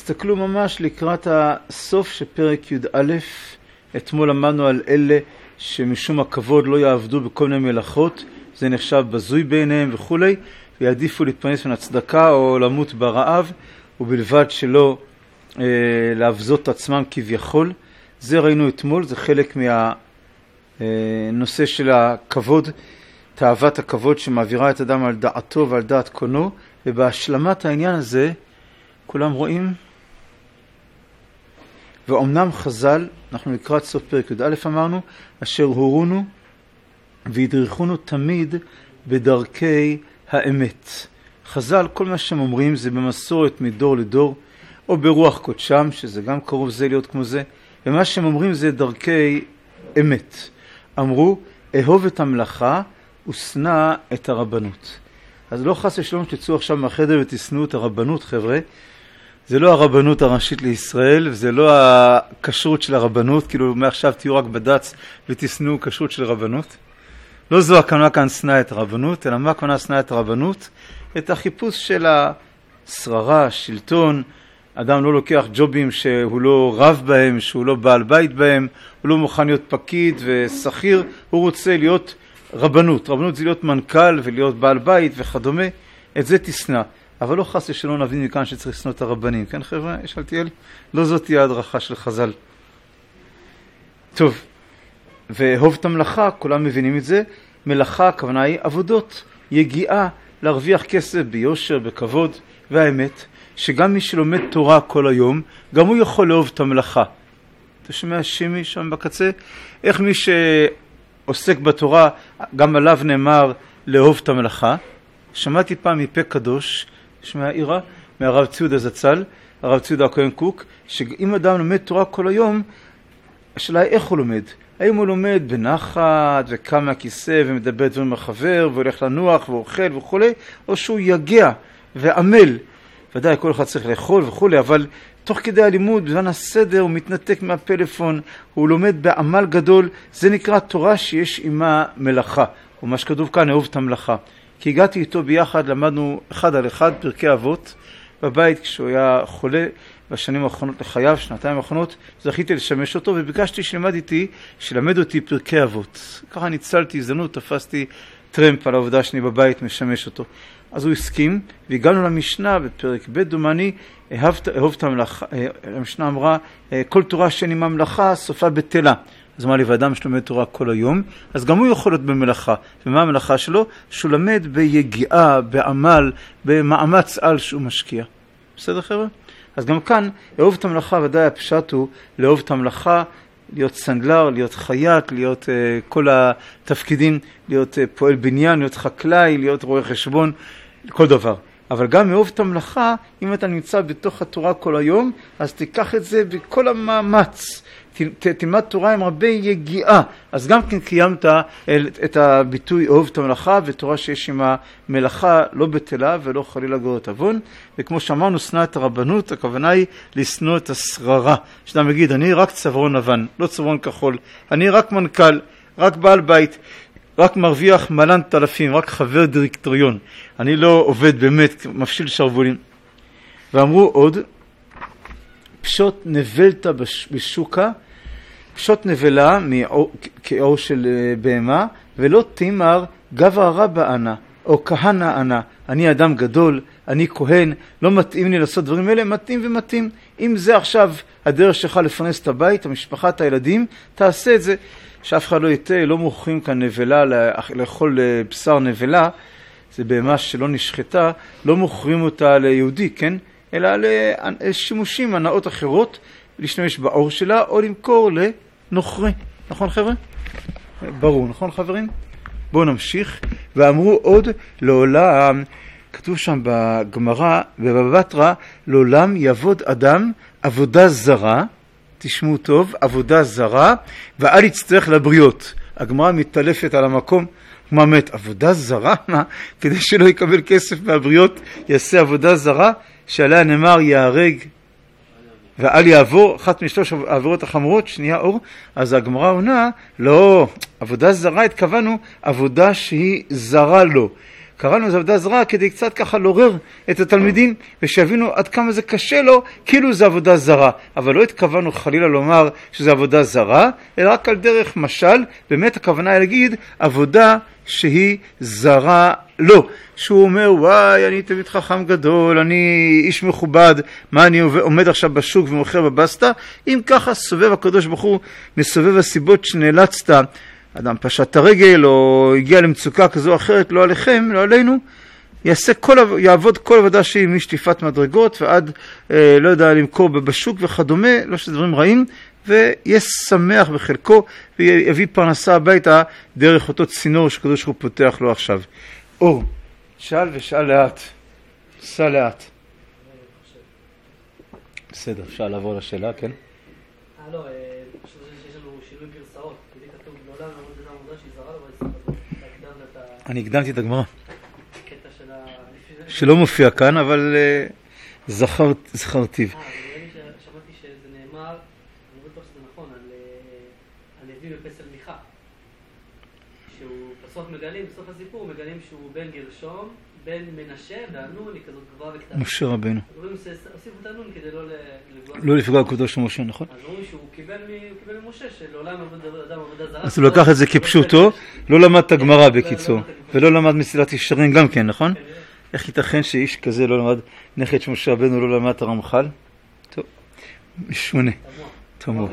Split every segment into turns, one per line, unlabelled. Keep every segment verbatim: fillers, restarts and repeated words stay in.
תסתכלו ממש לקראת הסוף של פרק י' א', אתמול למדנו על אלה שמשום הכבוד לא יעבדו בכל מיני מלאכות, זה נחשב בזוי בעיניהם וכו', ויעדיפו להתפרנס מן הצדקה או למות ברעב, ובלבד שלא אה, להבזות עצמם כביכול. זה ראינו אתמול, זה חלק מהנושא אה, של הכבוד, תאוות הכבוד שמעבירה את אדם על דעתו ועל דעת קונו, ובהשלמת העניין הזה כולם רואים, ואומנם חז"ל, אנחנו לקראת סוף פרק י' א' אמרנו, אשר הורונו והדריכונו תמיד בדרכי האמת. חז"ל, כל מה שהם אומרים זה במסורת מדור לדור, או ברוח קודשם, שזה גם קרוב זה להיות כמו זה, ומה שהם אומרים זה דרכי אמת. אמרו, אהוב את המלאכה ושנא את הרבנות. אז לא חס ושלום שתצאו עכשיו מהחדר ותשנאו את הרבנות, חבר'ה. זה לא הרבנות הראשית לישראל, וזה לא הכשרות של הרבנות, כאילו מעכשיו תהיו רק בד"ץ ותשנאו כשרות של רבנות. לא זו הכוונה כאן שנא את הרבנות, אלא מה הכוונה שנא את הרבנות? את החיפוש של השררה, שלטון. אדם לא לוקח ג'ובים שהוא לא רב בהם, שהוא לא בעל בית בהם, הוא לא מוכן להיות פקיד ושכיר, הוא רוצה להיות רבנות. רבנות זה להיות מנכ"ל ולהיות בעל בית וכדומה, את זה תשנא. אבל לא חס ושלא נבין מכאן שצריך לשנוא את הרבנים. כן חבר'ה, יש אלתיאל? לא זאת תהיה ההדרכה של חז"ל. טוב, ואהוב את המלאכה, כולם מבינים את זה. מלאכה, הכוונה היא עבודות, יגיעה, להרוויח כסף ביושר, בכבוד, והאמת, שגם מי שלומד תורה כל היום, גם הוא יכול לאהוב את המלאכה. אתה שומע שימי שם בקצה? איך מי שעוסק בתורה, גם עליו נאמר לאהוב את המלאכה? שמעתי פעם מפה קדוש, שמע עירה, מהרב ציודה זצ"ל, הרב ציודה הכהן קוק, שאם אדם לומד תורה כל היום, השאלה היא איך הוא לומד? האם הוא לומד בנחת וקם מהכיסא ומדבר דברים מהחבר והולך לנוח ואוכל וכו', או שהוא יגיע ועמל. ודאי כל אחד צריך לאכול וכו', אבל תוך כדי הלימוד, בזמן הסדר, הוא מתנתק מהפלאפון, הוא לומד בעמל גדול, זה נקרא תורה שיש עימה מלאכה. ומה שכתוב כאן, אהוב את המלאכה. כי הגעתי איתו ביחד, למדנו אחד על אחד פרקי אבות בבית כשהוא היה חולה בשנים האחרונות לחייו, שנתיים האחרונות, זכיתי לשמש אותו וביקשתי שלמד איתי, שלמד אותי פרקי אבות. ככה ניצלתי הזדמנות, תפסתי טרמפ על העובדה שאני בבית משמש אותו. אז הוא הסכים, והגענו למשנה בפרק ב' דומני, אהוב את המלאכה, המשנה אמרה, כל תורה שאין עימה מלאכה, סופה בטלה. אז אמר לי, ואדם שלומד תורה כל היום, אז גם הוא יכול להיות במלאכה. ומה המלאכה שלו? שהוא למד ביגיעה, בעמל, במאמץ על שהוא משקיע. בסדר חבר'ה? אז גם כאן, לאהוב את המלאכה, ודאי הפשט הוא לאהוב את המלאכה, להיות סנדלר, להיות חייט, להיות uh, כל התפקידים, להיות uh, פועל בניין, להיות חקלאי, להיות רואה חשבון, כל דבר. אבל גם לאהוב את המלאכה, אם אתה נמצא בתוך התורה כל היום, אז תיקח את זה בכל המאמץ. ת, תלמד תורה עם הרבה יגיעה. אז גם כן קיימת את הביטוי אהוב את המלאכה, ותורה שיש עם המלאכה לא בטלה ולא חלילה גוררת עוון. וכמו שאמרנו, שנא את הרבנות, הכוונה היא לשנוא את השררה. שאתה מגיד, אני רק צווארון לבן, לא צווארון כחול. אני רק מנכ"ל, רק בעל בית. רק מרוויח מלן תלפים, רק חבר דירקטוריון. אני לא עובד באמת, מפשיל שרבולים. ואמרו עוד, פשוט נבלת בשוקה, פשוט נבלה כאור של בהמה, ולא תימר גבה רבה אנה, או כהנה אנה. אני אדם גדול, אני כהן, לא מתאים לי לעשות דברים אלה, מתאים ומתאים. אם זה עכשיו הדרך שלך לפרנס את הבית, המשפחה, את הילדים, תעשה את זה. שאף אחד לא יתה, לא מוכרים כאן נבלה, לאכול בשר נבלה, זה בהמה שלא נשחטה, לא מוכרים אותה ליהודי, כן? אלא לשימושים, הנאות אחרות, להשתמש באור שלה, או למכור לנוכרי. נכון חבר'ה? ברור, נכון חברים? בואו נמשיך. ואמרו עוד, לעולם, כתוב שם בגמרא, ובבטרה, לעולם יעבוד אדם עבודה זרה, תשמעו טוב, עבודה זרה, ואל יצטרך לבריות. הגמרא מתעלפת על המקום, מה מת? עבודה זרה? מה? כדי שלא יקבל כסף מהבריות, יעשה עבודה זרה, שעליה נאמר יהרג ואל יעבור, אחת משלוש העבירות החמורות, שנייה אור. אז הגמרא עונה, לא, עבודה זרה התכוונו, עבודה שהיא זרה לו. קראנו לזה עבודה זרה כדי קצת ככה לעורר את התלמידים ושיבינו עד כמה זה קשה לו, כאילו זה עבודה זרה. אבל לא התכוונו חלילה לומר שזה עבודה זרה, אלא רק על דרך משל, באמת הכוונה היא להגיד עבודה שהיא זרה לו. שהוא אומר, וואי, אני תמיד חכם גדול, אני איש מכובד, מה אני עומד עכשיו בשוק ומוכר בבסטה? אם ככה סובב הקדוש ברוך הוא, מסובב הסיבות שנאלצת, אדם פשט את הרגל או הגיע למצוקה כזו או אחרת, לא עליכם, לא עלינו, יעשה כל, יעבוד כל עבודה שהיא משטיפת מדרגות ועד, אה, לא יודע, למכור בשוק וכדומה, לא שזה דברים רעים, ויהיה שמח בחלקו ויביא פרנסה הביתה דרך אותו צינור שקדוש הוא פותח לו עכשיו. אור, שאל ושאל לאט, סע לאט. בסדר, אפשר לעבור לשאלה, כן?
אה, לא, פשוט שיש לנו שינוי גרסאות, כדי כתוב לעולם לעמוד את העמודה שהיא זרה לו, אבל
אני הקדמתי את הגמרא.
הקטע של ה...
שלא מופיע כאן, אבל זכרתיו.
אה, שמעתי שזה נאמר, אני לא בטוח שזה נכון, על לוי בפסל מיכה. שהוא בסוף מגלים, בסוף הסיפור מגלים שהוא בן גרשום, בן מנשה, והנון היא כזאת גבוהה וקטנה.
משה רבנו.
הוסיפו את הנון כדי לא לפגוע.
לא לפגוע בקדוש של משה, נכון?
אז אומרים שהוא קיבל ממשה, שלעולם אדם עבודה זרה.
אז הוא לקח את זה כפשוטו, לא למד את הגמרא בקיצור, ולא למד מסילת ישרים גם כן, נכון? איך ייתכן שאיש כזה לא למד, נכד של משה רבנו לא למד את הרמח"ל? טוב, משונה. תמוה.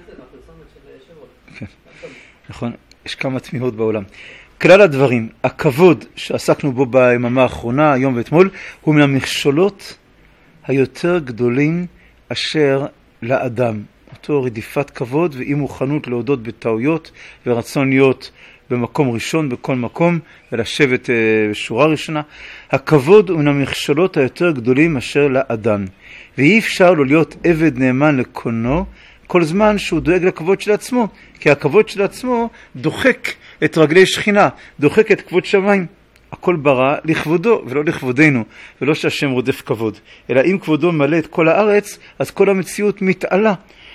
נכון, יש כמה תמיהות בעולם. כלל הדברים, הכבוד שעסקנו בו ביממה האחרונה, היום ואתמול, הוא מן המכשולות היותר גדולים אשר לאדם. אותו רדיפת כבוד ואי מוכנות להודות בטעויות ורצון להיות במקום ראשון בכל מקום ולשבת בשורה ראשונה. הכבוד הוא מן המכשולות היותר גדולים אשר לאדם. ואי אפשר לו להיות עבד נאמן לקונו כל זמן שהוא דואג לכבוד של עצמו, כי הכבוד של עצמו דוחק את רגלי שכינה, דוחק את כבוד שמיים. הכל ברא לכבודו ולא לכבודנו, ולא שהשם רודף כבוד, אלא אם כבודו מלא את כל הארץ, אז כל המציאות מתעלה.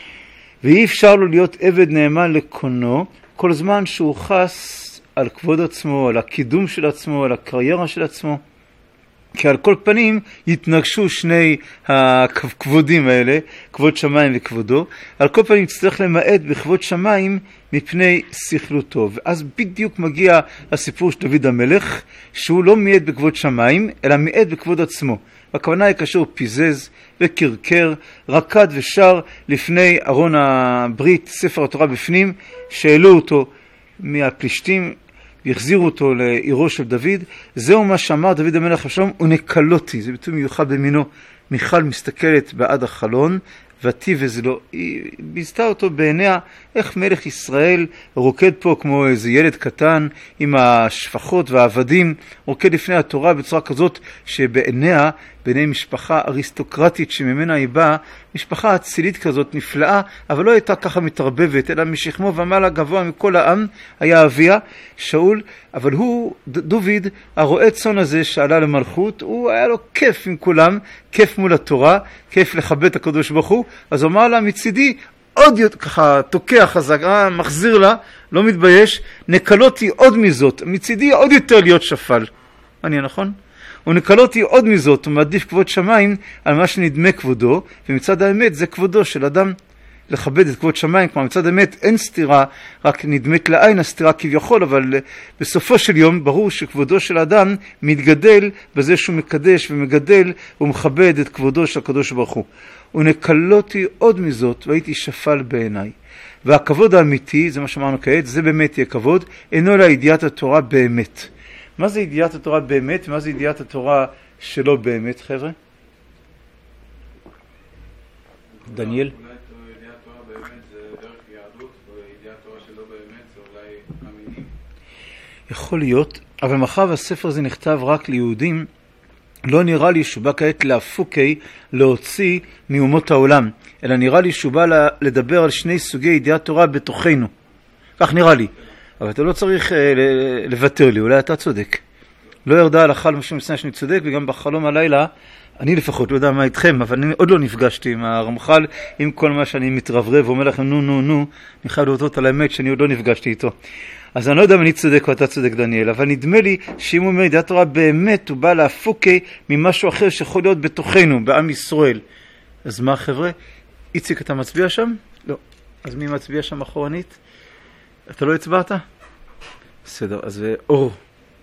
ואי אפשר לו להיות עבד נאמן לקונו כל זמן שהוא חס על כבוד עצמו, על הקידום של עצמו, על הקריירה של עצמו. כי על כל פנים יתנגשו שני הכבודים האלה, כבוד שמיים וכבודו. על כל פנים צריך למעט בכבוד שמיים מפני שכלותו. ואז בדיוק מגיע הסיפור של דוד המלך, שהוא לא מעט בכבוד שמיים, אלא מעט בכבוד עצמו. הכוונה היא כאשר הוא פיזז וקרקר, רקד ושר לפני ארון הברית, ספר התורה בפנים, שאלו אותו מהפלישתים, והחזירו אותו לעירו של דוד. זהו מה שאמר דוד המלך אבשלום, ונקלותי, זה ביטוי מיוחד במינו. מיכל מסתכלת בעד החלון, ותיבז לו, היא ביזתה אותו בעיניה, איך מלך ישראל רוקד פה כמו איזה ילד קטן, עם השפחות והעבדים, רוקד לפני התורה בצורה כזאת, שבעיניה, בעיני משפחה אריסטוקרטית שממנה היא באה, משפחה אצילית כזאת נפלאה, אבל לא הייתה ככה מתערבבת, אלא משכמו ומעלה גבוה מכל העם, היה אביה, שאול, אבל הוא, דוד, הרועה צאן הזה שעלה למלכות, הוא היה לו כיף עם כולם, כיף מול התורה, כיף לכבד את הקדוש ברוך הוא, אז הוא אמר לה מצידי, עוד יותר, ככה תוקע חזק, מחזיר לה, לא מתבייש, נקלותי עוד מזאת, מצידי עוד יותר להיות שפל. אני נכון? ונקלותי עוד מזאת, הוא מעדיף כבוד שמיים על מה שנדמה כבודו, ומצד האמת זה כבודו של אדם. לכבד את כבוד שמיים, כמו מצד האמת אין סתירה, רק נדמת לעין הסתירה כביכול, אבל בסופו של יום ברור שכבודו של האדם מתגדל בזה שהוא מקדש ומגדל ומכבד את כבודו של הקדוש ברוך הוא. ונקלותי עוד מזאת והייתי שפל בעיניי. והכבוד האמיתי, זה מה שאמרנו כעת, זה באמת יהיה כבוד, אינו לה ידיעת התורה באמת. מה זה ידיעת התורה באמת ומה זה ידיעת התורה שלא באמת, חבר'ה? דניאל?
אולי ידיעת תורה באמת זה דרך יהדות, וידיעת תורה שלא באמת זה אולי אמינים.
יכול להיות, אבל מאחר והספר הזה נכתב רק ליהודים, לא נראה לי שהוא בא כעת להפוקי להוציא מאומות העולם, אלא נראה לי שהוא בא לדבר על שני סוגי ידיעת תורה בתוכנו. כך נראה לי. אבל אתה לא צריך לוותר לי, אולי אתה צודק. לא ירדה הלכה למשהו מסוים שאני צודק, וגם בחלום הלילה, אני לפחות לא יודע מה איתכם, אבל אני עוד לא נפגשתי עם הרמח"ל, עם כל מה שאני מתרברב ואומר לכם נו נו נו, אני חייב להודות על האמת שאני עוד לא נפגשתי איתו. אז אני לא יודע אם אני צודק או אתה צודק דניאל, אבל נדמה לי שאם הוא אומר ידיעת תורה באמת הוא בא להפוקי ממשהו אחר שיכול להיות בתוכנו, בעם ישראל. אז מה חבר'ה? איציק, אתה מצביע שם? לא. אז מי מצביע שם אחורנית? אתה לא הצבעת? בסדר, אז אור.
אולי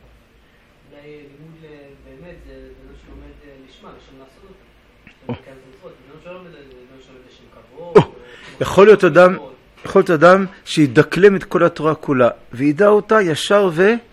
לימוד באמת זה לא שלומד לשמה, לשם לעשות אותו. שאתה מכאן תמצאות, זה לא שלומד לשם כבוד.
יכול להיות אדם, יכול להיות אדם שידקלם את כל התורה כולה, וידע אותה ישר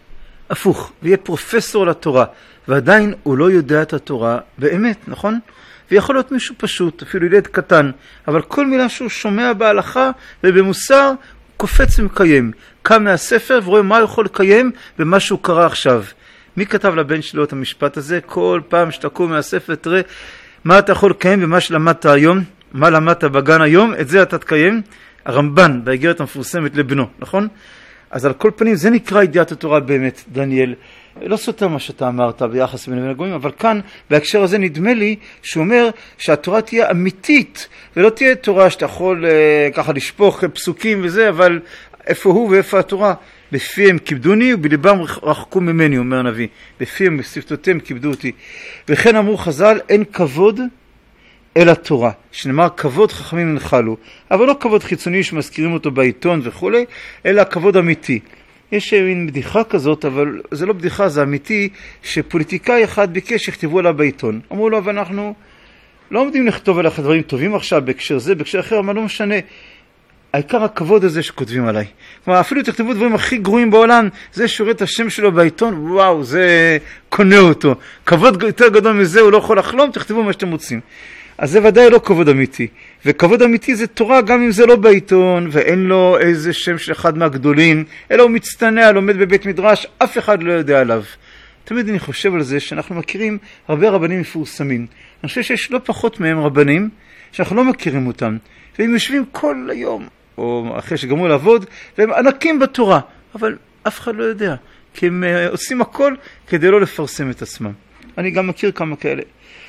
והפוך, ויהיה פרופסור לתורה, ועדיין הוא לא יודע את התורה באמת, נכון? ויכול להיות מישהו פשוט, אפילו ילד קטן, אבל כל מילה שהוא שומע בהלכה ובמוסר, קופץ ומקיים. קם מהספר ורואה מה הוא יכול לקיים במה שהוא קרא עכשיו. מי כתב לבן שלו את המשפט הזה? כל פעם שתקום מהספר, תראה מה אתה יכול לקיים במה שלמדת היום, מה למדת בגן היום, את זה אתה תקיים. הרמב"ן, באיגרת המפורסמת לבנו, נכון? אז על כל פנים, זה נקרא ידיעת התורה באמת, דניאל. לא סותר מה שאתה אמרת ביחס בין הגויים, אבל כאן, בהקשר הזה, נדמה לי שהוא אומר שהתורה תהיה אמיתית, ולא תהיה תורה שאתה יכול אה, ככה לשפוך פסוקים וזה, אבל איפה הוא ואיפה התורה? בפיהם כיבדוני ובליבם רחקו ממני, אומר הנביא. בפיהם בשפתותיהם כיבדו אותי. וכן אמרו חז"ל, אין כבוד אל התורה, שנאמר כבוד חכמים ינחלו, אבל לא כבוד חיצוני שמזכירים אותו בעיתון וכו', אלא כבוד אמיתי. יש מין בדיחה כזאת, אבל זה לא בדיחה, זה אמיתי, שפוליטיקאי אחד ביקש שכתבו עליו בעיתון. אמרו לו, אבל אנחנו לא עומדים לכתוב עליך דברים טובים עכשיו, בהקשר זה, בהקשר אחר, אבל לא משנה. העיקר הכבוד הזה שכותבים עליי. כלומר, אפילו תכתבו דברים הכי גרועים בעולם, זה שורת את השם שלו בעיתון, וואו, זה קונה אותו. כבוד יותר גדול מזה, הוא לא יכול לחלום, תכתבו מה שאתם רוצים. אז זה ודאי לא כבוד אמיתי. וכבוד אמיתי זה תורה גם אם זה לא בעיתון, ואין לו איזה שם של אחד מהגדולים, אלא הוא מצטנע, לומד בבית מדרש, אף אחד לא יודע עליו. תמיד אני חושב על זה שאנחנו מכירים הרבה רבנים מפורסמים. אני חושב שיש לא פחות מהם רבנים שאנחנו לא מכירים אותם. והם יושבים כל היום, או אחרי שגמרו לעבוד, והם ענקים בתורה, אבל אף אחד לא יודע, כי הם עושים הכל כדי לא לפרסם את עצמם. אני גם מכיר כמה כאלה.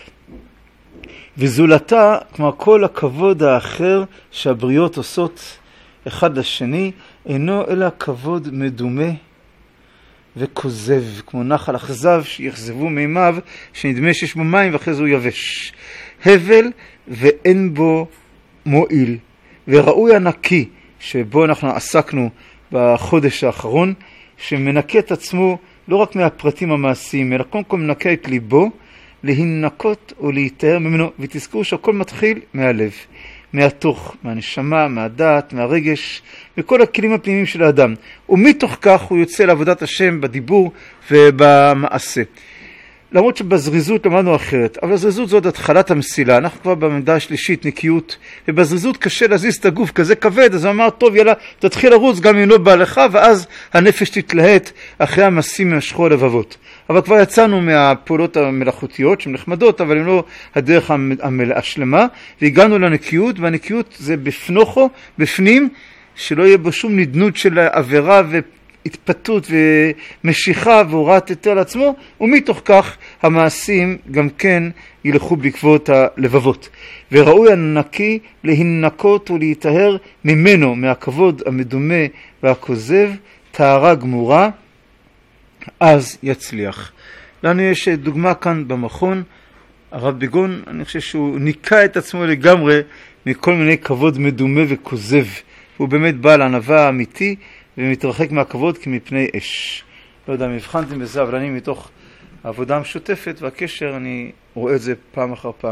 וזולתה, כמו כל הכבוד האחר שהבריות עושות אחד לשני, אינו אלא כבוד מדומה וכוזב, כמו נחל אכזב שיחזבו מימיו, שנדמה שיש בו מים ואחרי זה הוא יבש. הבל ואין בו מועיל, וראוי הנקי שבו אנחנו עסקנו בחודש האחרון, שמנקה את עצמו לא רק מהפרטים המעשיים, אלא קודם כל מנקה את ליבו, להינקות או להתאר ממנו, ותזכרו שהכל מתחיל מהלב, מהתוך, מהנשמה, מהדעת, מהרגש, מכל הכלים הפנימיים של האדם. ומתוך כך הוא יוצא לעבודת השם בדיבור ובמעשה. למרות שבזריזות למדנו אחרת, אבל הזריזות זאת התחלת המסילה, אנחנו כבר בעמדה השלישית, נקיות, ובזריזות קשה להזיז את הגוף כזה כבד, אז הוא אמר, טוב יאללה, תתחיל לרוץ גם אם לא בא לך, ואז הנפש תתלהט אחרי המסים מהשכו הלבבות. אבל כבר יצאנו מהפעולות המלאכותיות שהן נחמדות, אבל הן לא הדרך השלמה, והגענו לנקיות, והנקיות זה בפנוכו, בפנים, שלא יהיה בו שום נדנות של עבירה והתפתות ומשיכה והוראת יותר לעצמו, ומתוך כך המעשים גם כן ילכו בעקבות הלבבות. וראוי הנקי להינקות ולהיטהר ממנו, מהכבוד המדומה והכוזב, טהרה גמורה, אז יצליח. לנו יש דוגמה כאן במכון, הרב ביגון, אני חושב שהוא ניקה את עצמו לגמרי מכל מיני כבוד מדומה וכוזב. הוא באמת בעל ענווה אמיתי ומתרחק מהכבוד כמפני אש. לא יודע אם הבחנתם בזה, אבל אני מתוך העבודה המשותפת והקשר, אני רואה את זה פעם אחר פעם.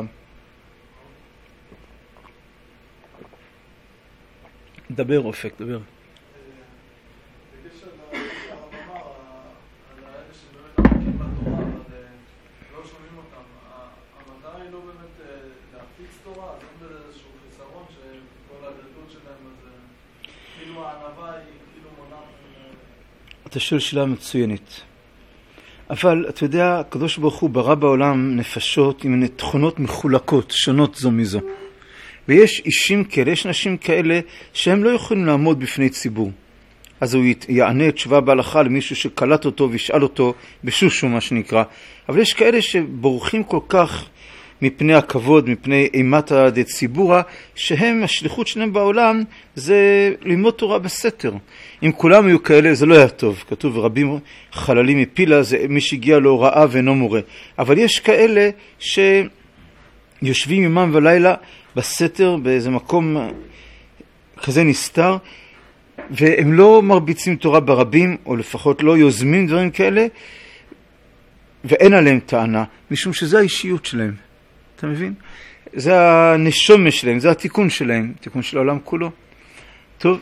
דבר אופק, דבר. אתה שואל שאלה מצוינת. אבל אתה יודע, הקדוש ברוך הוא ברא בעולם נפשות עם תכונות מחולקות, שונות זו מזו. ויש אישים כאלה, יש נשים כאלה שהם לא יכולים לעמוד בפני ציבור. אז הוא יענה תשובה בהלכה למישהו שקלט אותו וישאל אותו בשושו מה שנקרא. אבל יש כאלה שבורחים כל כך מפני הכבוד, מפני אימתא דציבורא, שהם, השליחות שלהם בעולם זה ללמוד תורה בסתר. אם כולם היו כאלה זה לא היה טוב. כתוב רבים חללים מפילה, זה מי שהגיע להוראה ואינו מורה. אבל יש כאלה שיושבים יומם ולילה בסתר, באיזה מקום כזה נסתר, והם לא מרביצים תורה ברבים, או לפחות לא יוזמים דברים כאלה, ואין עליהם טענה, משום שזה האישיות שלהם. אתה מבין? זה הנשומה שלהם, זה התיקון שלהם, תיקון של העולם כולו. טוב.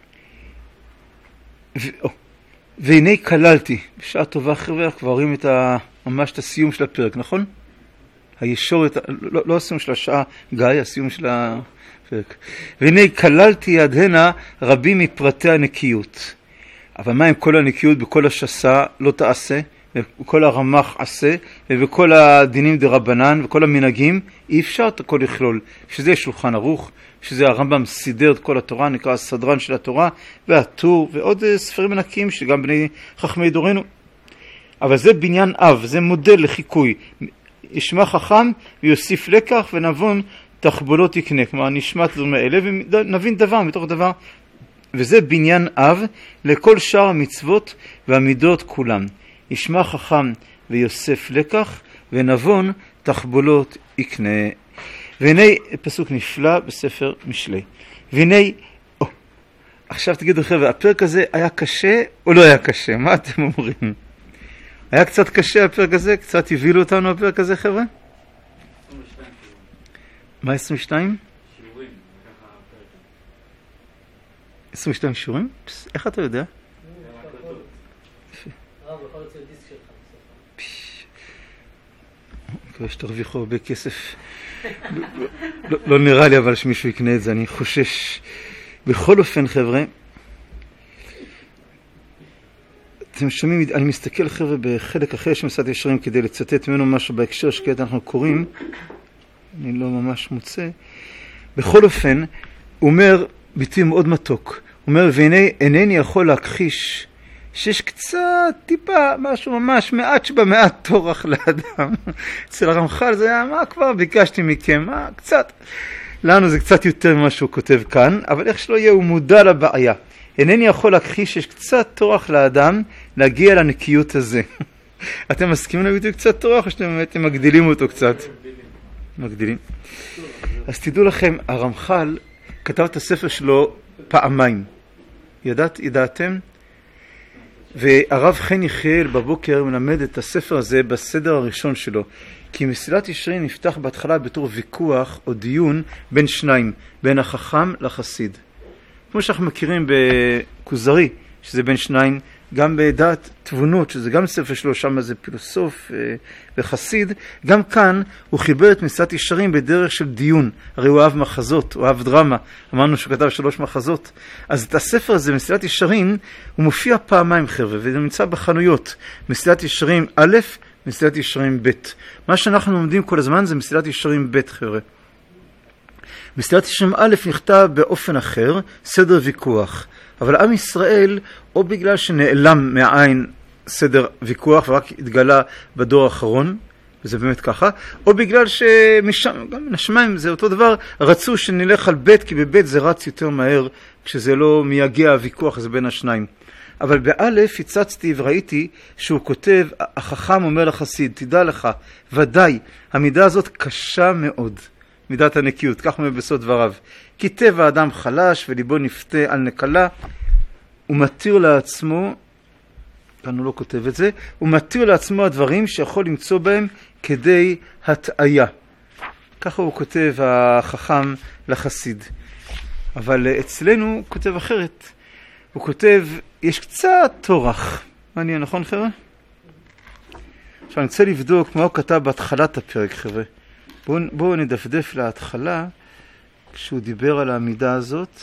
ו... או. והנה כללתי, בשעה טובה חבר'ה, כבר רואים את ה... ממש את הסיום של הפרק, נכון? הישורת, לא, לא הסיום של השעה, גיא, הסיום של הפרק. והנה כללתי יד הנה רבים מפרטי הנקיות. אבל מה עם כל הנקיות בכל השסה לא תעשה? וכל הרמח עשה, ובכל הדינים דרבנן, וכל המנהגים, אי אפשר את הכל לכלול. שזה שולחן ערוך, שזה הרמב"ם סידר את כל התורה, נקרא הסדרן של התורה, והטור, ועוד ספרים ענקיים שגם בני חכמי דורנו. אבל זה בניין אב, זה מודל לחיקוי. ישמע חכם ויוסיף לקח, ונבון תחבולות יקנה. כלומר, נשמע את הדברים האלה, ונבין דבר מתוך דבר. וזה בניין אב לכל שאר המצוות והמידות כולם. ישמע חכם ויוסף לקח, ונבון תחבולות יקנה. והנה פסוק נפלא בספר משלי. והנה, או, עכשיו תגידו חבר'ה, הפרק הזה היה קשה או לא היה קשה? מה אתם אומרים? היה קצת קשה הפרק הזה? קצת הבילו אותנו הפרק הזה חבר'ה?
עשרים ושתיים.
מה עשרים ושתיים?
שיעורים, ככה הפרק.
עשרים ושתיים שיעורים? איך אתה יודע?
רב, יכול להוציא דיסק שלך בסוף.
מקווה שתרוויחו הרבה כסף. לא נראה לי אבל שמישהו יקנה את זה, אני חושש. בכל אופן חבר'ה, אתם שומעים, אני מסתכל חבר'ה בחלק אחר של מסעד ישרים כדי לצטט ממנו משהו בהקשר שכעת אנחנו קוראים, אני לא ממש מוצא. בכל אופן, הוא אומר ביטוי מאוד מתוק, הוא אומר והנה אינני יכול להכחיש שיש קצת טיפה משהו ממש מעט שבמעט תורח לאדם. אצל הרמח"ל זה היה מה כבר ביקשתי מכם, מה קצת. לנו זה קצת יותר ממה שהוא כותב כאן, אבל איך שלא יהיה הוא מודע לבעיה. אינני יכול להכחיש שיש קצת תורח לאדם להגיע לנקיות הזה. אתם מסכימים לביטוי קצת תורח או שאתם באמת מגדילים אותו קצת? מגדילים. אז תדעו לכם, הרמח"ל כתב את הספר שלו פעמיים. ידעת, ידעתם? והרב חן יחיאל בבוקר מלמד את הספר הזה בסדר הראשון שלו. כי מסילת ישרים נפתח בהתחלה בתור ויכוח או דיון בין שניים, בין החכם לחסיד. כמו שאנחנו מכירים בכוזרי, שזה בין שניים, גם בדעת תבונות, שזה גם ספר שלו, שם זה פילוסוף וחסיד, גם כאן הוא חיבר את מסילת ישרים בדרך של דיון. הרי הוא אהב מחזות, הוא אהב דרמה, אמרנו שהוא כתב שלוש מחזות. אז את הספר הזה, מסילת ישרים, הוא מופיע פעמיים חבר'ה, וזה נמצא בחנויות. מסילת ישרים א', מסילת ישרים ב'. מה שאנחנו לומדים כל הזמן זה מסילת ישרים ב' חבר'ה. מסילת ישרים א' נכתב באופן אחר, סדר ויכוח. אבל עם ישראל, או בגלל שנעלם מהעין סדר ויכוח ורק התגלה בדור האחרון, וזה באמת ככה, או בגלל שמשם, גם מן השמיים זה אותו דבר, רצו שנלך על ב' כי בב' זה רץ יותר מהר, כשזה לא מייגע הוויכוח, זה בין השניים. אבל באלף הצצתי וראיתי שהוא כותב, החכם אומר לחסיד, תדע לך, ודאי, המידה הזאת קשה מאוד, מידת הנקיות, כך אומר בסוד דבריו. כי טבע האדם חלש וליבו נפתה על נקלה, הוא מתיר לעצמו, כאן הוא לא כותב את זה, הוא מתיר לעצמו הדברים שיכול למצוא בהם כדי הטעיה. ככה הוא כותב החכם לחסיד. אבל אצלנו הוא כותב אחרת. הוא כותב, יש קצת תורח. מעניין, נכון חבר'ה? עכשיו אני רוצה לבדוק מה הוא כתב בהתחלת הפרק חבר'ה. בואו בוא נדפדף להתחלה, כשהוא דיבר על העמידה הזאת.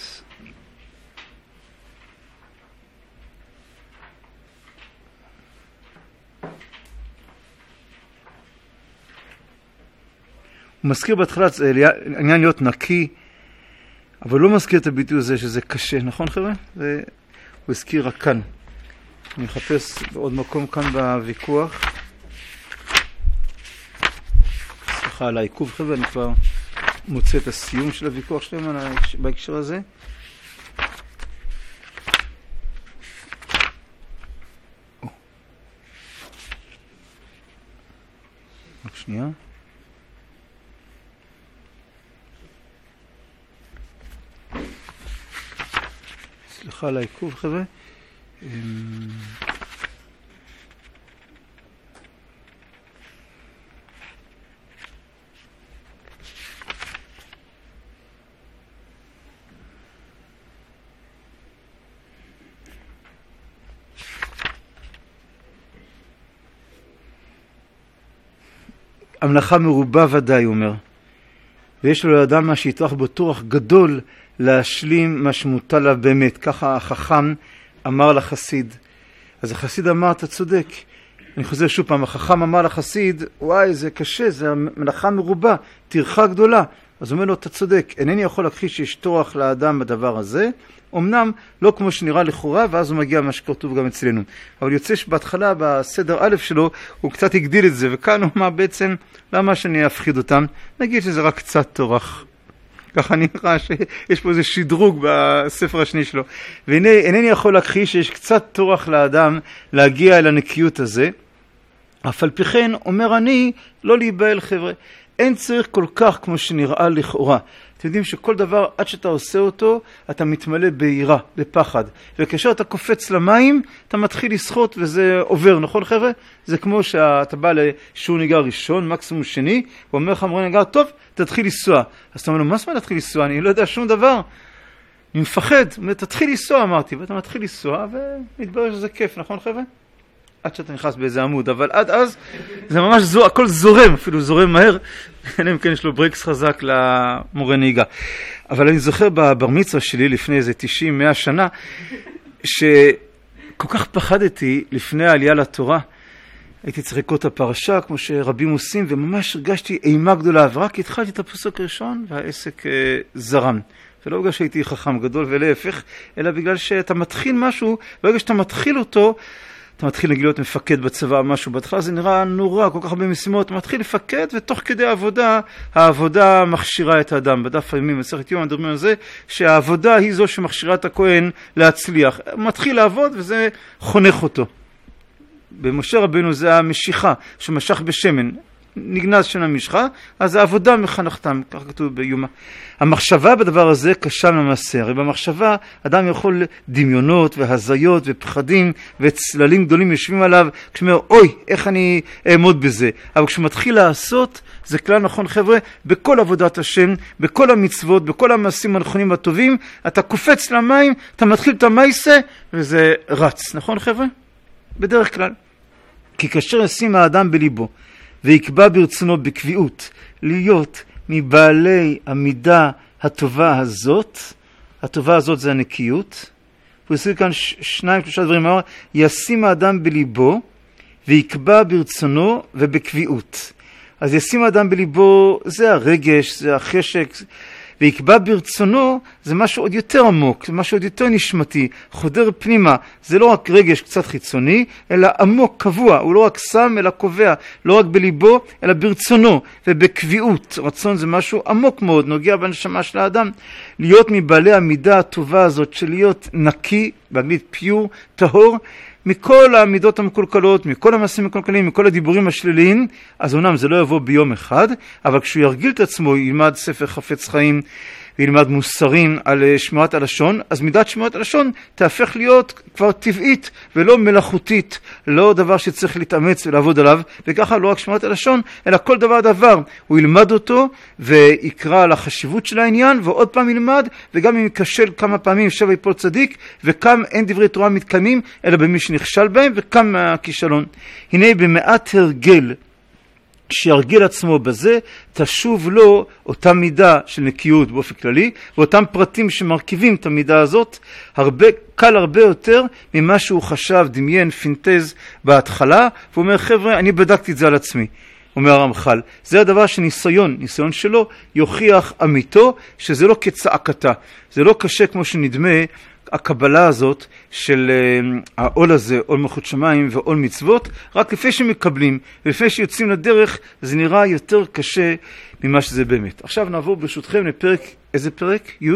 הוא מזכיר בהתחלה, זה עניין להיות נקי, אבל לא מזכיר את הביטוי הזה שזה קשה, נכון חבר'ה? זה, הוא הזכיר רק כאן. אני אחפש בעוד מקום כאן בוויכוח. סליחה על העיכוב, חבר'ה, אני כבר מוצא את הסיום של הוויכוח שלהם בהקשר הזה. רק שנייה. סליחה על העיכוב, חבר'ה. המלאכה מרובה ודאי, הוא אומר, ויש לו לאדם מה שיתרח בו טורח גדול להשלים מה שמוטל עליו באמת. ככה החכם אמר לחסיד. אז החסיד אמר, אתה צודק. אני חוזר שוב פעם, החכם אמר לחסיד, וואי, זה קשה, זה מלאכה מרובה, טרחה גדולה. אז הוא אומר לו, אתה צודק, אינני יכול להכחיש שיש טורח לאדם בדבר הזה, אמנם לא כמו שנראה לכאורה, ואז הוא מגיע מה שכתוב גם אצלנו. אבל יוצא שבהתחלה, בסדר א' שלו, הוא קצת הגדיל את זה, וכאן הוא אמר בעצם, למה שאני אפחיד אותם? נגיד שזה רק קצת טורח. ככה נראה שיש פה איזה שדרוג בספר השני שלו. והנה, אינני יכול להכחיש שיש קצת טורח לאדם להגיע אל הנקיות הזה. אף על פי כן, אומר אני, לא להיבהל חבר'ה. אין צריך כל כך כמו שנראה לכאורה. אתם יודעים שכל דבר, עד שאתה עושה אותו, אתה מתמלא בעירה, בפחד. וכאשר אתה קופץ למים, אתה מתחיל לשחות וזה עובר, נכון חבר'ה? זה כמו שאתה בא לשיעור נהיגה ראשון, מקסימום שני, ואומר לך מורה נהיגה, טוב, תתחיל לנסוע. אז אתה אומר לו, מה זאת אומרת תתחיל לנסוע? אני לא יודע שום דבר. אני מפחד. הוא אומר, תתחיל לנסוע, אמרתי. ואתה מתחיל לנסוע, ומתברר שזה כיף, נכון חבר'ה? עד שאתה נכנס באיזה עמוד, אבל עד אז זה ממש זו, הכל זורם, אפילו זורם מהר, אם כן יש לו ברקס חזק למורה נהיגה. אבל אני זוכר בבר מצווה שלי לפני איזה תשעים מאה שנה, שכל כך פחדתי לפני העלייה לתורה, הייתי צריך לקרוא את הפרשה כמו שרבים עושים, וממש הרגשתי אימה גדולה, ורק התחלתי את הפסוק הראשון והעסק אה, זרם. ולא בגלל שהייתי חכם גדול ולהפך, אלא בגלל שאתה מתחיל משהו, ברגע שאתה מתחיל אותו, אתה מתחיל להיות מפקד בצבא משהו, בהתחלה זה נראה נורא, כל כך הרבה משימות, אתה מתחיל לפקד ותוך כדי העבודה, העבודה מכשירה את האדם. בדף הימים, מסכת יום, מדברים על זה, שהעבודה היא זו שמכשירה את הכהן להצליח. הוא מתחיל לעבוד וזה חונך אותו. במשה רבנו זה המשיכה, שמשך בשמן. נגנז שמן המשחה, אז העבודה מחנכתם, כך כתוב ביומא. המחשבה בדבר הזה קשה למעשה, הרי במחשבה אדם יכול דמיונות והזיות ופחדים וצללים גדולים יושבים עליו, כשאומר אוי איך אני אעמוד בזה, אבל כשהוא מתחיל לעשות, זה כלל נכון חבר'ה, בכל עבודת השם, בכל המצוות, בכל המעשים הנכונים והטובים, אתה קופץ למים, אתה מתחיל את המייסה וזה רץ, נכון חבר'ה? בדרך כלל. כי כאשר ישים האדם בליבו ויקבע ברצונו בקביעות להיות מבעלי המידה הטובה הזאת, הטובה הזאת זה הנקיות, הוא יסיר כאן ש- שניים שלושה דברים, אמר, ישים האדם בליבו ויקבע ברצונו ובקביעות. אז ישים האדם בליבו זה הרגש, זה החשק, ויקבע ברצונו זה משהו עוד יותר עמוק, זה משהו עוד יותר נשמתי, חודר פנימה, זה לא רק רגש קצת חיצוני, אלא עמוק, קבוע, הוא לא רק שם אלא קובע, לא רק בליבו אלא ברצונו ובקביעות. רצון זה משהו עמוק מאוד, נוגע בנשמה של האדם, להיות מבעלי המידה הטובה הזאת של להיות נקי, באנגלית פיור, טהור, מכל העמידות המקולקלות, מכל המעשים המקולקלים, מכל הדיבורים השליליים. אז אומנם זה לא יבוא ביום אחד, אבל כשהוא ירגיל את עצמו, ילמד ספר חפץ חיים, וילמד מוסרים על שמירת הלשון, אז מידת שמירת הלשון תהפך להיות כבר טבעית ולא מלאכותית, לא דבר שצריך להתאמץ ולעבוד עליו, וככה לא רק שמירת הלשון, אלא כל דבר דבר. הוא ילמד אותו ויקרא על החשיבות של העניין, ועוד פעם ילמד, וגם אם יקשל כמה פעמים שווה יפול צדיק, וכם אין דברי תורה מתקיימים, אלא במי שנכשל בהם, וכם מהכישלון. הנה במעט הרגל, שירגיל עצמו בזה, תשוב לו אותה מידה של נקיות באופן כללי, ואותם פרטים שמרכיבים את המידה הזאת, הרבה, קל הרבה יותר ממה שהוא חשב, דמיין, פינטז בהתחלה, והוא אומר, חבר'ה, אני בדקתי את זה על עצמי, אומר הרמח"ל. זה הדבר שניסיון, ניסיון שלו, יוכיח אמיתו, שזה לא כצעקתה, זה לא קשה כמו שנדמה, הקבלה הזאת של העול הזה, עול מלכות שמיים ועול מצוות, רק לפני שמקבלים ולפני שיוצאים לדרך, זה נראה יותר קשה ממה שזה באמת. עכשיו נעבור ברשותכם לפרק, איזה פרק? י'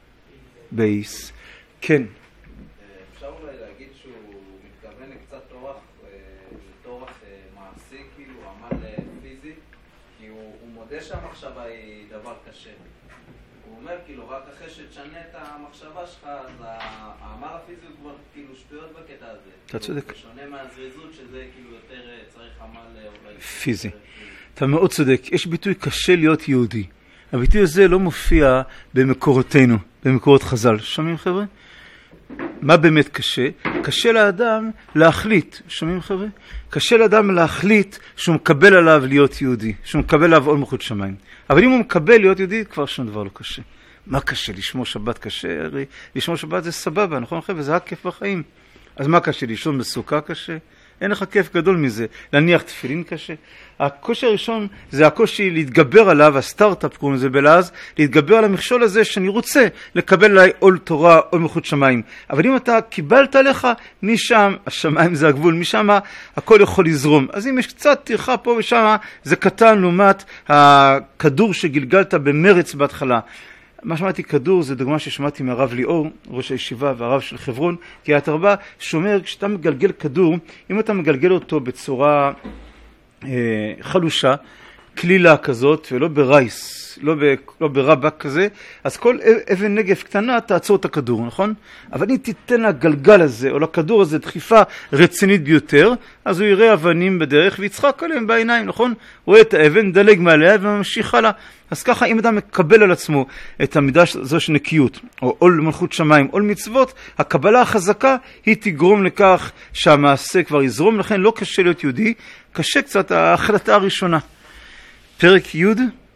בייס. כן.
אפשר אולי להגיד שהוא מתכוון לקצת תורח, תורח מעשי, כאילו עמל פיזי, כי הוא, הוא מודה שהמחשבה היא דבר קשה. הוא אומר כאילו רק אחרי שתשנה את המחשבה שלך, אז העמל הפיזי הוא כבר כאילו שטויות בקטע הזה.
אתה צודק.
שונה מהזריזות שזה כאילו יותר צריך עמל אולי
פיזי. אתה מאוד צודק. יש ביטוי קשה להיות יהודי. הביטוי הזה לא מופיע במקורותינו, במקורות חז"ל. שומעים חבר'ה? מה באמת קשה? קשה לאדם להחליט. שומעים חבר'ה? קשה לאדם להחליט שהוא מקבל עליו להיות יהודי, שהוא מקבל עליו עול מלכות שמיים. אבל אם הוא מקבל להיות יהודי, כבר שום דבר לא קשה. מה קשה? לשמור שבת קשה? הרי לשמור שבת זה סבבה, נכון חבר'ה? זה רק כיף בחיים. אז מה קשה? לישון בסוכה קשה? אין לך כיף גדול מזה. להניח תפילין קשה. הקושי הראשון זה הקושי להתגבר עליו, הסטארט-אפ קוראים לזה בלעז, להתגבר על המכשול הזה שאני רוצה לקבל עליי עול תורה, עול מלכות שמיים. אבל אם אתה קיבלת עליך, משם, השמיים זה הגבול, משם הכל יכול לזרום. אז אם יש קצת טרחה פה ושם, זה קטן לעומת הכדור שגלגלת במרץ בהתחלה. מה שמעתי כדור זה דוגמה ששמעתי מהרב ליאור, ראש הישיבה והרב של חברון, כי התרבה שאומר, כשאתה מגלגל כדור, אם אתה מגלגל אותו בצורה אה, חלושה, כלילה כזאת, ולא ברייס, לא, ב, לא ברבק כזה, אז כל אבן נגף קטנה תעצור את הכדור, נכון? אבל אם תיתן לגלגל הזה, או לכדור הזה, דחיפה רצינית ביותר, אז הוא יראה אבנים בדרך ויצחק עליהם בעיניים, נכון? הוא רואה את האבן, דלג מעליה וממשיך הלאה. אז ככה, אם אדם מקבל על עצמו את המידה הזו של נקיות, או עול מלכות שמיים, עול מצוות, הקבלה החזקה היא תגרום לכך שהמעשה כבר יזרום, לכן לא קשה להיות יהודי, קשה קצת ההחלטה הראשונה. פרק י'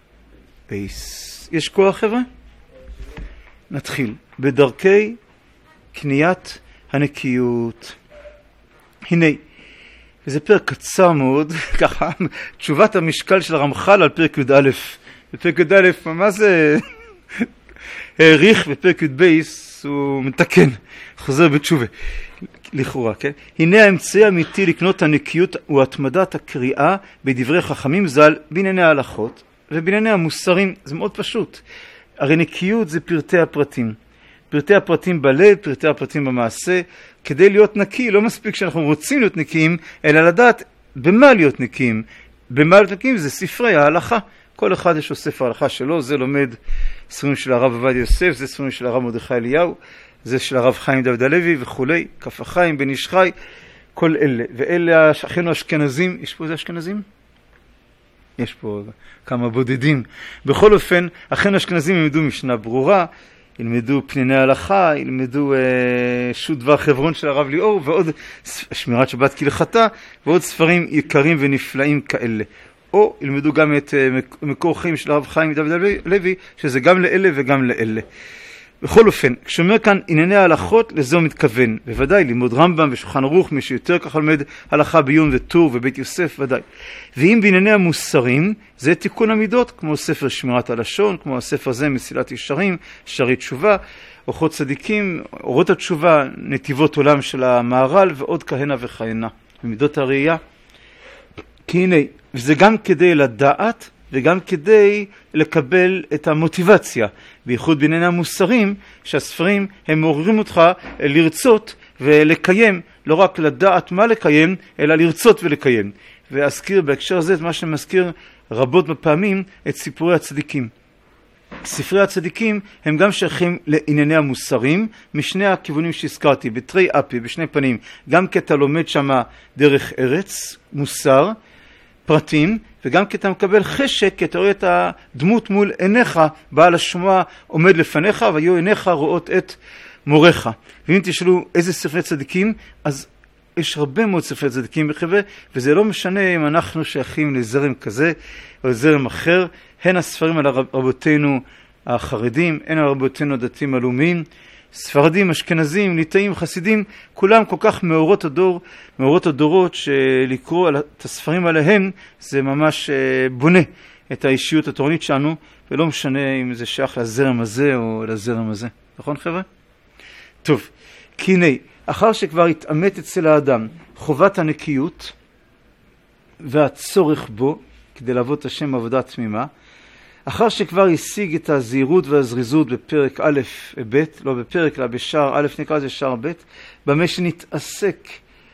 בייס. יש כוח חבר'ה? נתחיל. בדרכי קניית הנקיות. הנה, זה פרק קצר מאוד, ככה, תשובת המשקל של הרמח"ל על פרק י' בפרק י' מה זה העריך, בפרק י' בייס הוא מתקן, חוזר בתשובה. לכאורה, כן? הנה האמצעי האמיתי לקנות הנקיות הוא התמדת הקריאה בדברי חכמים ז"ל בענייני ההלכות ובענייני המוסרים. זה מאוד פשוט. הרי נקיות זה פרטי הפרטים. פרטי הפרטים בלב, פרטי הפרטים במעשה. כדי להיות נקי, לא מספיק שאנחנו רוצים להיות נקיים, אלא לדעת במה להיות נקיים. במה להיות נקיים זה ספרי ההלכה. כל אחד יש לו ספר ההלכה שלו, זה לומד ספרים של הרב עובדיה יוסף, זה ספרים של הרב מרדכי אליהו. זה של הרב חיים דוד הלוי וכולי, כף החיים, בן איש חי, כל אלה. ואלה אחינו אשכנזים, יש פה איזה אשכנזים? יש פה כמה בודדים. בכל אופן, אחינו אשכנזים ילמדו משנה ברורה, ילמדו פניני הלכה, ילמדו אה, שו"ת דבר חברון של הרב ליאור, ועוד שמירת שבת כהלכתה, ועוד ספרים יקרים ונפלאים כאלה. או ילמדו גם את אה, מקור חיים של הרב חיים דוד הלוי, שזה גם לאלה וגם לאלה. בכל אופן, כשאומר כאן ענייני ההלכות, לזה הוא מתכוון. בוודאי, לימוד רמב"ם ושולחן ערוך, מי שיותר ככה לומד הלכה בעיון וטור ובית יוסף, ודאי. ואם בענייני המוסרים, זה תיקון המידות, כמו ספר שמירת הלשון, כמו הספר הזה, מסילת ישרים, שערי תשובה, אורחות צדיקים, אורות התשובה, נתיבות עולם של המהר"ל, ועוד כהנה וכהנה. במידות הראייה. כי הנה, וזה גם כדי לדעת, וגם כדי לקבל את המוטיבציה, בייחוד בענייני המוסרים, שהספרים הם מעוררים אותך לרצות ולקיים, לא רק לדעת מה לקיים, אלא לרצות ולקיים. ואזכיר בהקשר הזה את מה שמזכיר רבות בפעמים, את סיפורי הצדיקים. ספרי הצדיקים הם גם שייכים לענייני המוסרים, משני הכיוונים שהזכרתי, בתרי אפי, בשני פנים, גם כי אתה לומד שמה דרך ארץ, מוסר, פרטים, וגם כי אתה מקבל חשק, כי אתה רואה את הדמות מול עיניך, בעל השמוע עומד לפניך, והיו עיניך רואות את מורך. ואם תשאלו איזה ספרי צדיקים, אז יש הרבה מאוד ספרי צדיקים בחברה, וזה לא משנה אם אנחנו שייכים לזרם כזה או לזרם אחר, הן הספרים על רבותינו החרדים, הן על רבותינו הדתיים הלאומיים, ספרדים, אשכנזים, ליטאים, חסידים, כולם כל כך מאורות הדור, מאורות הדורות, שלקרוא את הספרים עליהם זה ממש בונה את האישיות התורנית שלנו, ולא משנה אם זה שייך לזרם הזה או לזרם הזה. נכון חבר'ה? טוב, כי הנה, אחר שכבר התאמת אצל האדם חובת הנקיות והצורך בו, כדי לעבוד את השם עבודה תמימה, אחר שכבר השיג את הזהירות והזריזות בפרק א' וב', לא בפרק, אלא בשער א', נקרא זה שער ב', במה שנתעסק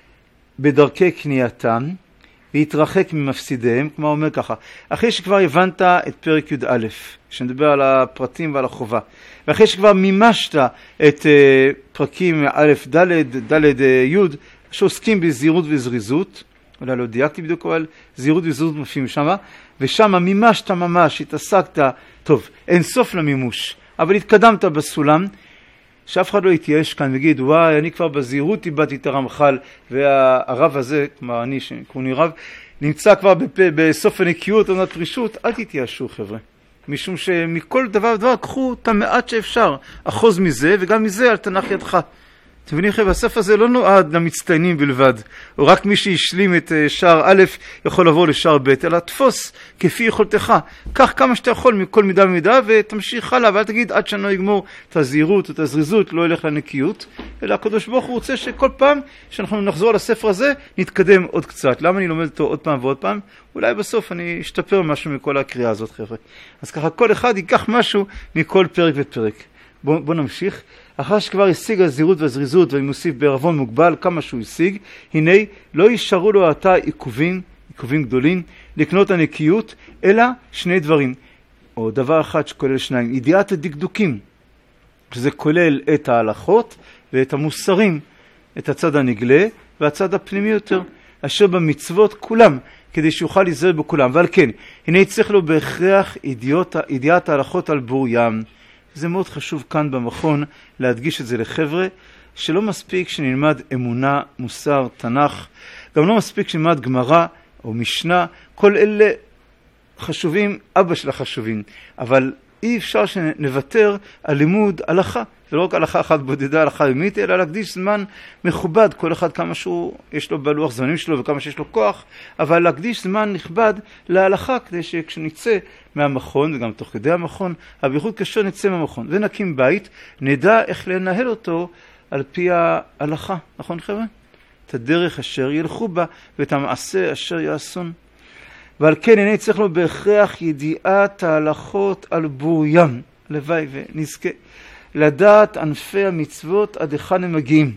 בדרכי קנייתם, והתרחק ממפסידיהם, כמו אומר ככה, אחרי שכבר הבנת את פרק י"א, שנדבר על הפרטים ועל החובה, ואחרי שכבר מימשת את uh, פרקים א', ד', ד', י', שעוסקים בזהירות וזריזות, אולי לא דייקתי בדיוק, אבל זהירות וזריזות מופיעים שמה, ושם מימשת ממש, התעסקת, טוב, אין סוף למימוש, אבל התקדמת בסולם, שאף אחד לא יתייאש כאן ויגיד, וואי, אני כבר בזהירות איבדתי את הרמח"ל, והרב הזה, כלומר אני שקוראים רב, נמצא כבר בפ... בסוף הנקיות או פרישות, אל תתייאשו חבר'ה. משום שמכל דבר ודבר, קחו את המעט שאפשר, אחוז מזה וגם מזה על תנח ידך. אתם מבינים חבר'ה, הספר הזה לא נועד למצטיינים בלבד, או רק מי שישלים את שער א' יכול לבוא לשער ב', אלא תפוס כפי יכולתך, קח כמה שאתה יכול מכל מידה ומידה ותמשיך הלאה, ואל תגיד עד שאני לא אגמור את הזהירות או את הזריזות, לא ילך לנקיות, אלא הקדוש ברוך הוא רוצה שכל פעם שאנחנו נחזור לספר הזה נתקדם עוד קצת. למה אני לומד אותו עוד פעם ועוד פעם? אולי בסוף אני אשתפר משהו מכל הקריאה הזאת חבר'ה. אז ככה כל אחד ייקח משהו מכל פרק ופרק. בוא, בוא נמשיך. אחר שכבר השיג הזהירות והזריזות ומוסיף בערבון מוגבל כמה שהוא השיג, הנה לא יישארו לו עתה עיכובים, עיכובים גדולים, לקנות הנקיות, אלא שני דברים, או דבר אחד שכולל שניים, ידיעת הדקדוקים, שזה כולל את ההלכות ואת המוסרים, את הצד הנגלה והצד הפנימי יותר, אשר במצוות כולם, כדי שיוכל להיזהר בכולם. ועל כן, הנה צריך לו בהכרח ידיעות, ידיעת ההלכות על בוריים. זה מאוד חשוב כאן במכון להדגיש את זה לחבר'ה, שלא מספיק שנלמד אמונה, מוסר, תנ"ך, גם לא מספיק שנלמד גמרא או משנה, כל אלה חשובים, אבא של החשובים, אבל אי אפשר שנוותר על לימוד הלכה, ולא רק הלכה אחת בודדה, הלכה יומית, אלא להקדיש זמן מכובד, כל אחד כמה שהוא יש לו בלוח זמנים שלו וכמה שיש לו כוח, אבל להקדיש זמן נכבד להלכה, כדי שכשנצא מהמכון, וגם תוך כדי המכון, בייחוד כאשר נצא מהמכון ונקים בית, נדע איך לנהל אותו על פי ההלכה, נכון חבר'ה? את הדרך אשר ילכו בה ואת המעשה אשר יעשון. ועל כן איני צריך לו בהכרח ידיעת ההלכות על בוריים, לוואי ונזכה לדעת ענפי המצוות עד היכן הם מגיעים.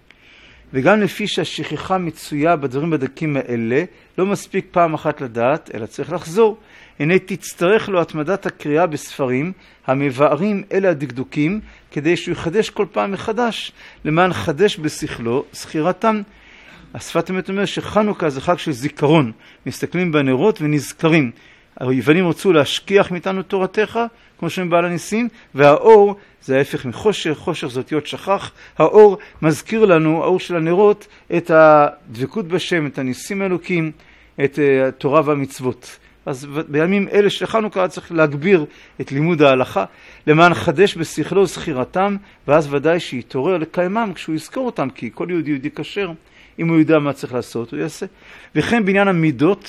וגם לפי שהשכחה מצויה בדברים בדקים האלה, לא מספיק פעם אחת לדעת, אלא צריך לחזור. הנה תצטרך לו התמדת הקריאה בספרים המבארים אלה הדקדוקים, כדי שהוא יחדש כל פעם מחדש, למען חדש בשכלו זכירתם. השפת אמת אומר שחנוכה זה חג של זיכרון, מסתכלים בנרות ונזכרים. היוונים רצו להשכיח מאיתנו תורתך, כמו שהם בעל הניסים, והאור זה ההפך מחושך, חושך זה אותיות שכח, האור מזכיר לנו, האור של הנרות, את הדבקות בשם, את הניסים האלוקים, את התורה והמצוות. אז בימים אלה של חנוכה צריך להגביר את לימוד ההלכה, למען חדש בשכלו זכירתם, ואז ודאי שיתעורר לקיימם כשהוא יזכור אותם, כי כל יהודי יהודי כשר, אם הוא יודע מה צריך לעשות, הוא יעשה. וכן בעניין המידות,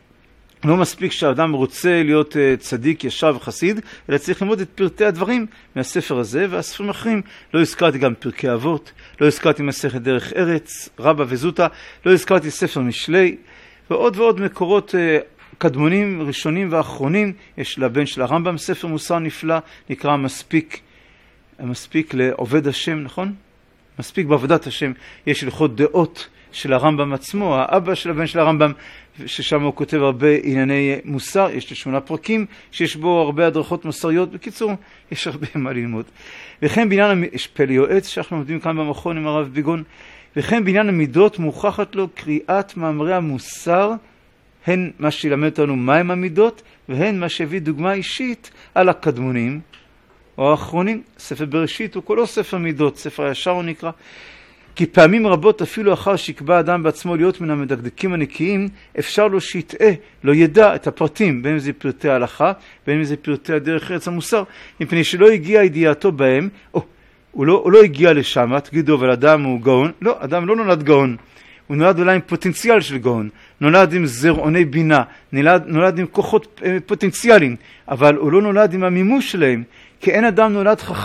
לא מספיק שהאדם רוצה להיות צדיק, ישר וחסיד, אלא צריך ללמוד את פרטי הדברים מהספר הזה והספרים אחרים. לא הזכרתי גם פרקי אבות, לא הזכרתי מסכת דרך ארץ, רבא וזוטה, לא הזכרתי ספר משלי, ועוד ועוד מקורות קדמונים, ראשונים ואחרונים. יש לבן של הרמב"ם ספר מוסר נפלא, נקרא מספיק, מספיק לעובד השם, נכון? מספיק בעבודת השם. יש הלכות דעות של הרמב"ם עצמו, האבא של הבן של הרמב"ם, ששם הוא כותב הרבה ענייני מוסר, יש לשמונה פרקים שיש בו הרבה הדרכות מוסריות. בקיצור, יש הרבה מה ללמוד. וכן בעניין, יש פלא יועץ שאנחנו עובדים כאן במכון עם הרב ביגון, וכן בעניין המידות מוכחת לו קריאת מאמרי המוסר, הן מה שילמד אותנו מהם המידות, והן מה שהביא דוגמה אישית על הקדמונים או האחרונים. ספר בראשית הוא כולו ספר מידות, ספר הישר הוא נקרא. כי פעמים רבות אפילו אחר שיקבע אדם בעצמו להיות מן המדקדקים הנקיים, אפשר לו שיטעה, לא ידע את הפרטים, בין אם זה פרטי ההלכה, בין אם זה פרטי הדרך ארץ המוסר, מפני שלא הגיע ידיעתו בהם, או, הוא לא, הוא לא הגיע לשם, תגידו, אבל אדם הוא גאון. לא, אדם לא נולד גאון. הוא נולד אולי עם פוטנציאל של גאון, נולד עם זרעוני בינה, נולד, נולד עם כוחות פוטנציאליים, אבל הוא לא נולד עם המימוש שלהם, כי אין אדם נולד חכם,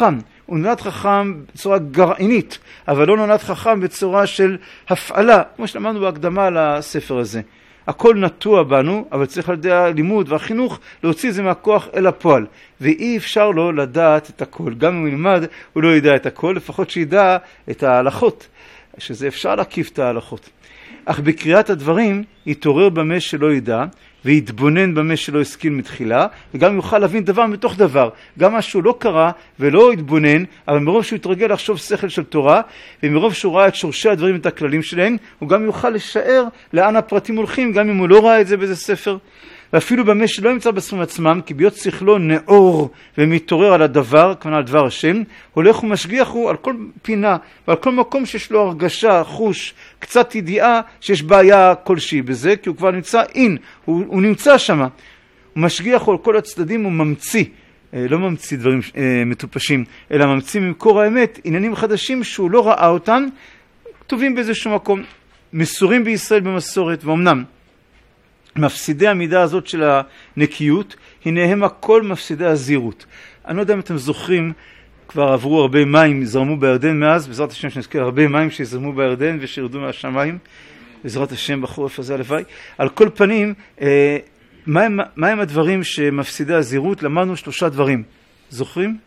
הוא נולד חכם בצורה גרעינית, אבל לא נולד חכם בצורה של הפעלה, כמו שלמדנו בהקדמה לספר הזה. הכל נטוע בנו, אבל צריך על ידי הלימוד והחינוך להוציא את זה מהכוח אל הפועל. ואי אפשר לו לדעת את הכל. גם אם הוא ילמד, הוא לא ידע את הכל, לפחות שידע את ההלכות, שזה אפשר להקיף את ההלכות. אך בקריאת הדברים יתעורר במה שלא ידע, ויתבונן במה שלא השכיל מתחילה, וגם יוכל להבין דבר מתוך דבר. גם מה שהוא לא קרא ולא יתבונן, אבל מרוב שהוא יתרגל לחשוב שכל של תורה, ומרוב שהוא ראה את שורשי הדברים ואת הכללים שלהם, הוא גם יוכל לשער לאן הפרטים הולכים, גם אם הוא לא ראה את זה באיזה ספר. ואפילו במה שלא ימצא בספרים עצמם, כי ביות שכלו נאור ומתעורר על הדבר, כמובן על דבר השם, הולך ומשגיח הוא על כל פינה, ועל כל מקום שיש לו הרגשה, חוש, קצת ידיעה שיש בעיה כלשהי בזה, כי הוא כבר נמצא אין, הוא, הוא נמצא שם. הוא משגיח הוא על כל הצדדים, הוא ממציא, לא ממציא דברים מטופשים, אלא ממציא ממקור האמת, עניינים חדשים שהוא לא ראה אותם, כתובים באיזשהו מקום, מסורים בישראל במסורת, ואומנם, מפסידי המידה הזאת של הנקיות, הנה הם הכל מפסידי הזהירות. אני לא יודע אם אתם זוכרים, כבר עברו הרבה מים, זרמו בירדן מאז, בעזרת השם שנזכר הרבה מים שיזרמו בירדן ושירדו מהשמיים, בעזרת השם בחורף הזה הלוואי. על כל פנים, אה, מה הם, מה הם הדברים שמפסידי הזהירות? למדנו שלושה דברים. זוכרים?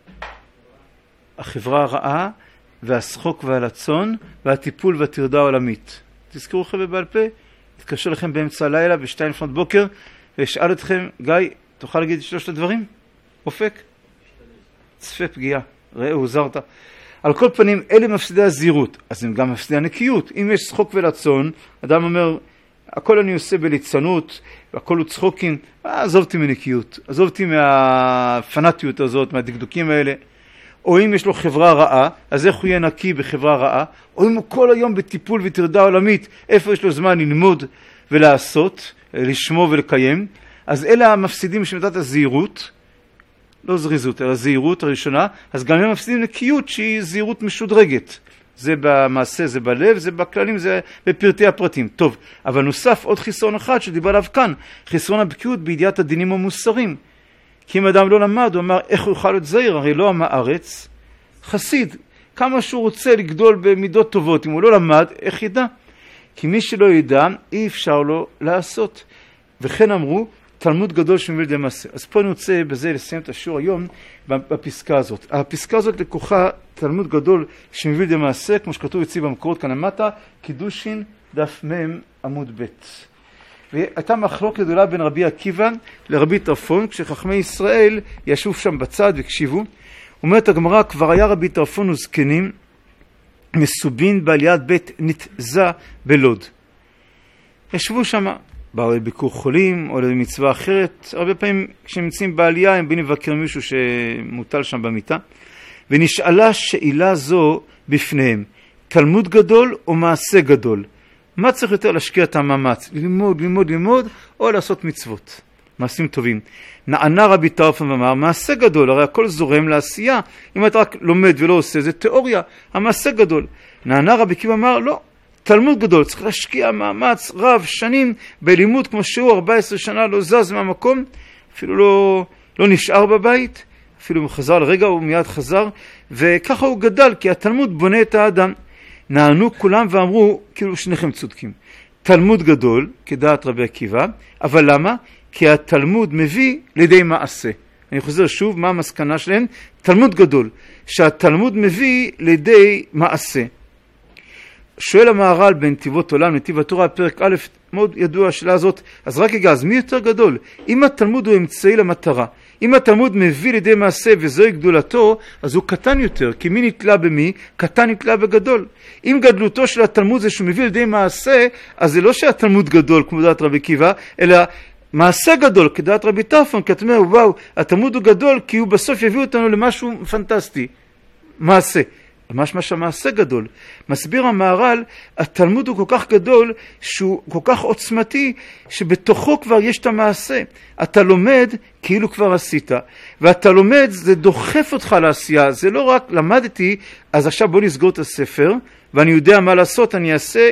החברה הרעה, והשחוק והלצון, והטיפול והטרדה העולמית. תזכרו חבר'ה בעל פה? תתקשר לכם באמצע הלילה בשתיים לפנות בוקר ואשאל אתכם, גיא, תוכל להגיד את שלושת הדברים? אופק? צפה פגיעה, ראה, הוזרת. על כל פנים, אלה מפסידי הזהירות, אז הם גם מפסידי הנקיות. אם יש צחוק ולצון, אדם אומר, הכל אני עושה בליצנות, והכל הוא צחוקים, עזובתי מנקיות, עזובתי מהפנטיות הזאת, מהדקדוקים האלה. או אם יש לו חברה רעה, אז איך הוא יהיה נקי בחברה רעה? או אם הוא כל היום בטיפול וטרדה עולמית, איפה יש לו זמן ללמוד ולעשות, לשמור ולקיים? אז אלה המפסידים שמתת הזהירות, לא זריזות, אלא זהירות הראשונה, אז גם הם מפסידים נקיות שהיא זהירות משודרגת. זה במעשה, זה בלב, זה בכללים, זה בפרטי הפרטים. טוב, אבל נוסף עוד חיסרון אחד שדיבר עליו כאן, חיסרון הבקיאות בידיעת הדינים המוסריים. כי אם אדם לא למד, הוא אמר, איך הוא יוכל להיות זהיר? הרי לא עם הארץ, חסיד. כמה שהוא רוצה לגדול במידות טובות, אם הוא לא למד, איך ידע? כי מי שלא ידע, אי אפשר לו לעשות. וכן אמרו, תלמוד גדול שמביא לידי מעשה. אז פה אני רוצה בזה לסיים את השיעור היום בפסקה הזאת. הפסקה הזאת לקוחה תלמוד גדול שמביא לידי מעשה, כמו שכתוב אצלי במקורות כאן למטה, קידושין דף מם עמוד ב'. והייתה מחלוקת גדולה בין רבי עקיבא לרבי טרפון, כשחכמי ישראל ישבו שם בצד והקשיבו. אומרת הגמרא, כבר היה רבי טרפון וזקנים מסובין בעליית בית נתזה בלוד. ישבו שם, באו לביקור חולים או למצווה אחרת. הרבה פעמים כשנמצאים בעלייה הם באים לבקר מישהו שמוטל שם במיטה. ונשאלה שאלה זו בפניהם, תלמוד גדול או מעשה גדול? מה צריך יותר להשקיע את המאמץ? ללמוד, ללמוד, ללמוד, או לעשות מצוות? מעשים טובים. נענה רבי טרפון ואמר, מעשה גדול, הרי הכל זורם לעשייה. אם אתה רק לומד ולא עושה, זה תיאוריה. המעשה גדול. נענה רבי עקיבא אמר, לא, תלמוד גדול, צריך להשקיע מאמץ רב שנים בלימוד, כמו שהוא ארבע עשרה שנה לא זז מהמקום, אפילו לא, לא נשאר בבית, אפילו הוא חזר לרגע, הוא מיד חזר, וככה הוא גדל, כי התלמוד בונה את האדם. נענו כולם ואמרו, כאילו שניכם צודקים. תלמוד גדול, כדעת רבי עקיבא, אבל למה? כי התלמוד מביא לידי מעשה. אני חוזר שוב, מה המסקנה שלהם? תלמוד גדול, שהתלמוד מביא לידי מעשה. שואל המהר"ל בנתיבות עולם, נתיב התורה, פרק א', מאוד ידוע השאלה הזאת, אז רק רגע, אז מי יותר גדול? אם התלמוד הוא אמצעי למטרה, אם התלמוד מביא לידי מעשה וזוהי גדולתו, אז הוא קטן יותר, כי מי נתלה במי? קטן נתלה בגדול. אם גדלותו של התלמוד זה שהוא מביא לידי מעשה, אז זה לא שהתלמוד גדול, כמו דעת רבי עקיבא, אלא מעשה גדול, כדעת רבי טרפון, כי אתה אומר, וואו, התלמוד הוא גדול, כי הוא בסוף יביא אותנו למשהו פנטסטי. מעשה. ממש מה שהמעשה גדול. מסביר המהר"ל, התלמוד הוא כל כך גדול, שהוא כל כך עוצמתי, שבתוכו כבר יש את המעשה. אתה לומד כאילו כבר עשית. ואתה לומד, זה דוחף אותך לעשייה. זה לא רק למדתי, אז עכשיו בוא נסגור את הספר, ואני יודע מה לעשות, אני אעשה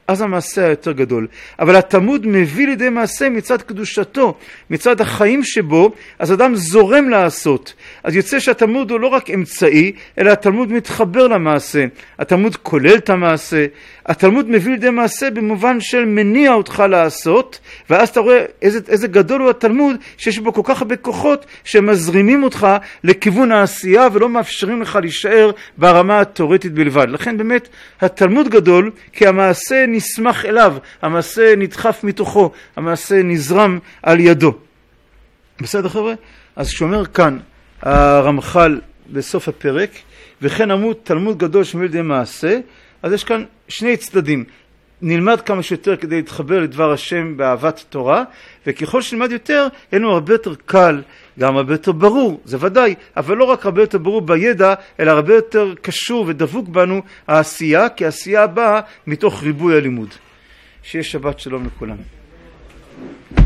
אז המעשה היותר גדול. אבל התלמוד מביא לידי מעשה מצד קדושתו, מצד החיים שבו, אז אדם זורם לעשות. אז יוצא שהתלמוד הוא לא רק אמצעי, אלא התלמוד מתחבר למעשה. התלמוד כולל את המעשה. התלמוד מביא לידי מעשה במובן של מניע אותך לעשות, ואז אתה רואה איזה, איזה גדול הוא התלמוד, שיש בו כל כך הרבה כוחות שמזרימים אותך לכיוון העשייה, ולא מאפשרים לך להישאר ברמה התיאורטית בלבד. לכן באמת התלמוד גדול, כי המעשה נשמח אליו, המעשה נדחף מתוכו, המעשה נזרם על ידו. בסדר חבר'ה? אז שאומר כאן הרמח"ל בסוף הפרק, וכן אמרו תלמוד גדול שמביא לידי מעשה, אז יש כאן שני צדדים. נלמד כמה שיותר כדי להתחבר לדבר השם באהבת תורה, וככל שנלמד יותר, יהיה לנו הרבה יותר קל, גם הרבה יותר ברור, זה ודאי, אבל לא רק הרבה יותר ברור בידע, אלא הרבה יותר קשור ודבוק בנו העשייה, כי העשייה באה מתוך ריבוי הלימוד. שיהיה שבת שלום לכולם.